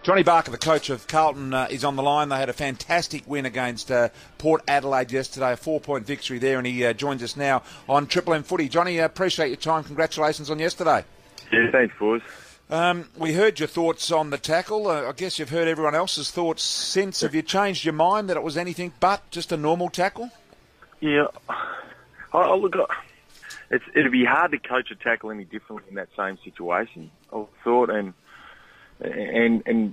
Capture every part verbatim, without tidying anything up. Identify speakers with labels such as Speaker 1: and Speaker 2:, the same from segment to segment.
Speaker 1: Johnny Barker, the coach of Carlton, uh, is on the line. They had a fantastic win against uh, Port Adelaide yesterday, a four-point victory there, and he uh, joins us now on Triple M Footy. Johnny, uh, appreciate your time. Congratulations on yesterday.
Speaker 2: Yeah, thanks, boys.
Speaker 1: Um, we heard your thoughts on the tackle. Uh, I guess you've heard everyone else's thoughts since. Have you changed your mind that it was anything but just a normal tackle?
Speaker 2: Yeah. I, I look, it's, it'd be hard to coach a tackle any differently in that same situation, I thought, and and and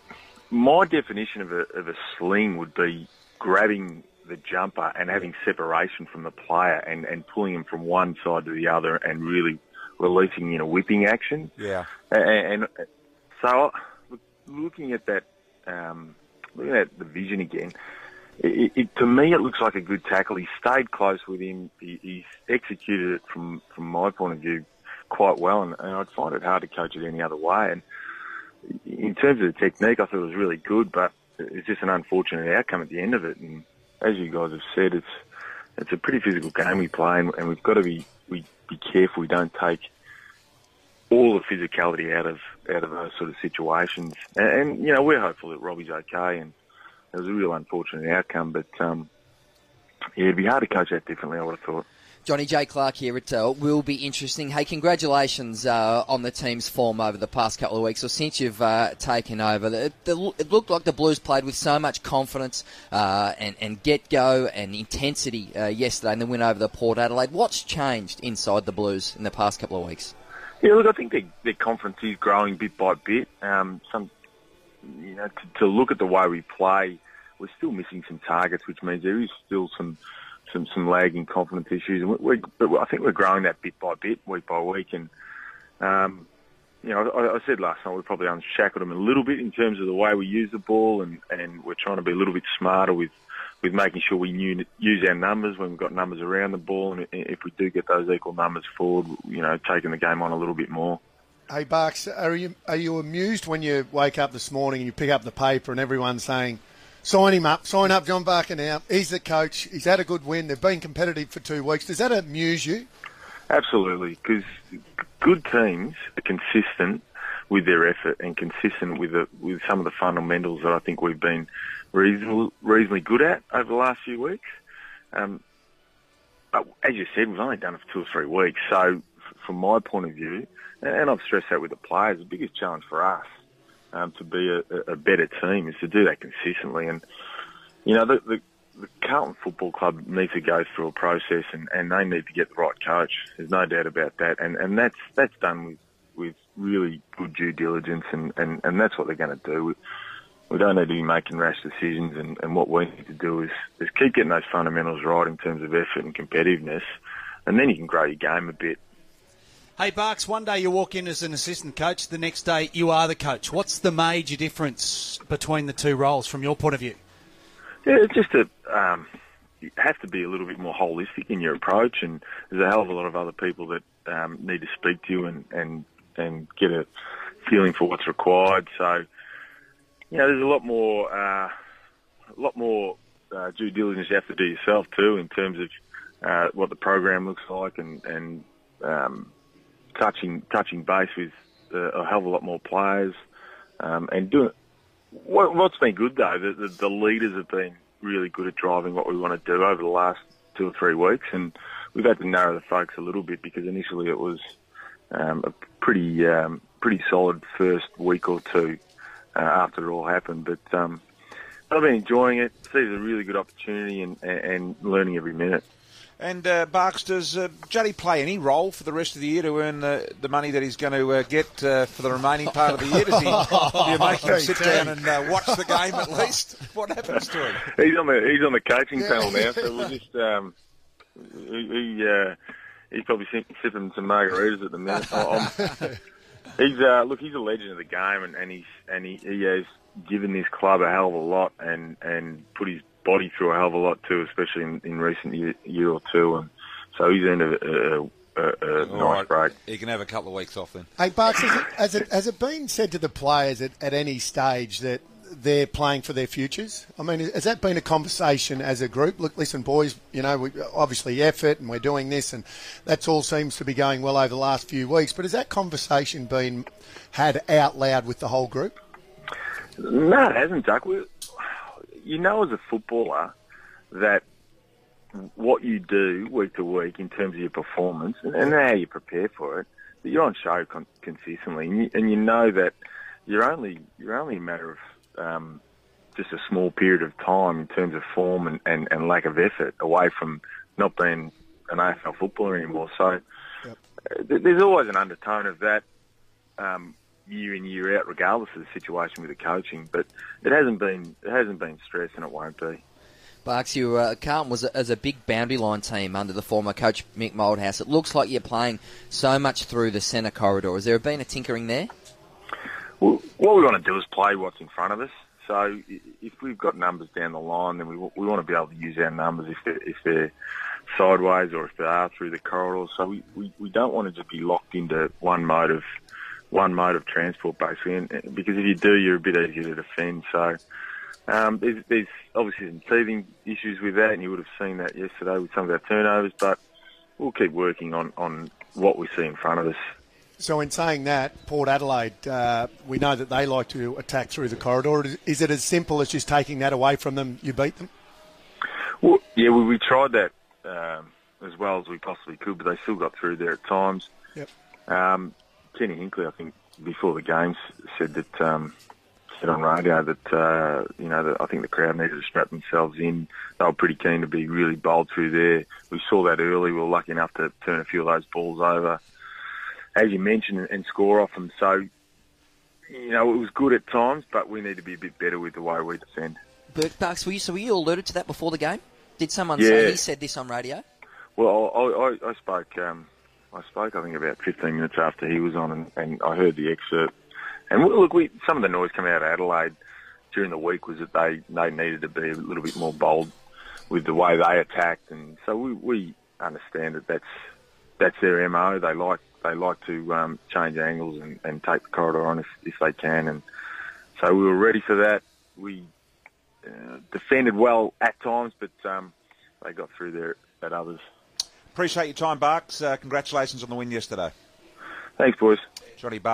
Speaker 2: my definition of a, of a sling would be grabbing the jumper and having separation from the player and, and pulling him from one side to the other and really releasing in a whipping action.
Speaker 1: Yeah.
Speaker 2: And, and so looking at that, um, looking at the vision again, It, it, to me, it looks like a good tackle. He stayed close with him. He, he's executed it from, from my point of view quite well, and, and I'd find it hard to coach it any other way. And in terms of the technique, I thought it was really good, but it's just an unfortunate outcome at the end of it. And as you guys have said, it's it's a pretty physical game we play, and, and we've got to be we be careful we don't take all the physicality out of out of those sort of situations. And, and you know, we're hopeful that Robbie's okay, and it was a real unfortunate outcome, but um, yeah, it'd be hard to coach that differently, I would have thought.
Speaker 3: Johnny J. Clark here. It uh, will be interesting. Hey, congratulations uh, on the team's form over the past couple of weeks, or since you've uh, taken over. The, the, it looked like the Blues played with so much confidence uh, and, and get-go and intensity uh, yesterday in the win over the Port Adelaide. What's changed inside the Blues in the past couple of weeks?
Speaker 2: Yeah, look, I think their, their confidence is growing bit by bit. Um, some, you know, to, to look at the way we play, we're still missing some targets, which means there is still some some, some lagging confidence issues. And we, we, I think we're growing that bit by bit, week by week. And, um, you know, I, I said last night we probably unshackled them a little bit in terms of the way we use the ball, and, and we're trying to be a little bit smarter with, with making sure we knew, use our numbers when we've got numbers around the ball. And if we do get those equal numbers forward, you know, taking the game on a little bit more.
Speaker 4: Hey, Barks, are you are you amused when you wake up this morning and you pick up the paper and everyone's saying, sign him up, sign up John Barker now, he's the coach, he's had a good win, they've been competitive for two weeks. Does that amuse you?
Speaker 2: Absolutely, because good teams are consistent with their effort and consistent with the, with some of the fundamentals that I think we've been reasonably, reasonably good at over the last few weeks. Um, but as you said, we've only done it for two or three weeks, so from my point of view, and I've stressed that with the players, the biggest challenge for us um, to be a, a better team is to do that consistently. And, you know, the, the, the Carlton Football Club needs to go through a process, and, and they need to get the right coach. There's no doubt about that. And, and that's that's done with, with really good due diligence, and, and, and that's what they're going to do. We, we don't need to be making rash decisions, and, and what we need to do is, is keep getting those fundamentals right in terms of effort and competitiveness, and then you can grow your game a bit.
Speaker 5: Hey, Barks, one day you walk in as an assistant coach, the next day you are the coach. What's the major difference between the two roles from your point of view?
Speaker 2: Yeah, it's just that um, you have to be a little bit more holistic in your approach, and there's a hell of a lot of other people that um, need to speak to you and, and, and get a feeling for what's required. So, you know, there's a lot more, uh, a lot more uh, due diligence you have to do yourself too, in terms of uh, what the program looks like, and, and um, touching touching base with uh, a hell of a lot more players, um, and doing what, what's been good though. The, the, the leaders have been really good at driving what we want to do over the last two or three weeks, and we've had to narrow the focus a little bit because initially it was um, a pretty um, pretty solid first week or two uh, after it all happened. But um, I've been enjoying it. See, it's a really good opportunity, and, and learning every minute.
Speaker 1: And, uh, Barks, does uh, Juddy play any role for the rest of the year to earn the, the money that he's going to uh, get uh, for the remaining part of the year? Does he, do you make him sit down and uh, watch the game at least? What happens to him?
Speaker 2: He's on the he's on the coaching yeah. panel now, so we'll just um, he, he uh, he's probably sipping some margaritas at the minute. I'm, he's uh, look, he's a legend of the game, and, and he's and he, he has given this club a hell of a lot, and, and put his body through a hell of a lot too, especially in, in recent year, year or two, and so he's earned a, a, a, a nice right. break.
Speaker 1: He can have a couple of weeks off then.
Speaker 4: Hey, Barks, has it, has it, has it been said to the players at, at any stage that they're playing for their futures? I mean, has that been a conversation as a group? Look, listen, boys, you know, we obviously effort and we're doing this, and that's all seems to be going well over the last few weeks, but has that conversation been had out loud with the whole group?
Speaker 2: No, it hasn't, Duck. We, you know, as a footballer, that what you do week to week in terms of your performance and, and how you prepare for it, that you're on show con- consistently, and you, and you know that you're only you're only a matter of um, just a small period of time in terms of form and, and, and lack of effort away from not being an A F L footballer anymore. So yep. uh, th- there's always an undertone of that um, year in year out, regardless of the situation with the coaching. But it hasn't been it hasn't been stress, and it won't be.
Speaker 3: Barks, you, uh, Carlton was a, as a big boundary line team under the former coach Mick Moldhouse. It looks like you're playing so much through the centre corridor. Has there been a tinkering there?
Speaker 2: Well, what we want to do is play what's in front of us. So if we've got numbers down the line, then we we want to be able to use our numbers if they're, if they're sideways or if they are through the corridor. So we, we, we don't want to just be locked into one mode of one mode of transport, basically, and, because if you do, you're a bit easier to defend. So. Um, there's, there's obviously some teething issues with that, and you would have seen that yesterday with some of our turnovers, but we'll keep working on, on what we see in front of us.
Speaker 4: So in saying that, Port Adelaide, uh, we know that they like to attack through the corridor. Is it as simple as just taking that away from them, you beat them?
Speaker 2: Well, yeah, we, we tried that um, as well as we possibly could, but they still got through there at times.
Speaker 4: Yep.
Speaker 2: Um, Kenny Hinkley, I think, before the games said that... Um, on radio that uh, you know that I think the crowd needed to strap themselves in. They were pretty keen to be really bold through there. We saw that early. We were lucky enough to turn a few of those balls over, as you mentioned, and score off them. So, you know, it was good at times, but we need to be a bit better with the way we defend.
Speaker 3: But Bucks, were you, so were you alluded to that before the game? Did someone
Speaker 2: yeah.
Speaker 3: say he said this on radio?
Speaker 2: Well, I, I, I spoke. Um, I spoke. I think about fifteen minutes after he was on, and, and I heard the excerpt. And look, we, some of the noise coming out of Adelaide during the week was that they, they needed to be a little bit more bold with the way they attacked, and so we, we understand that that's that's their M O. They like they like to um, change angles and, and take the corridor on if, if they can, and so we were ready for that. We uh, defended well at times, but um, they got through there at others.
Speaker 1: Appreciate your time, Barks. Uh, congratulations on the win yesterday.
Speaker 2: Thanks, boys.
Speaker 1: Johnny Barks.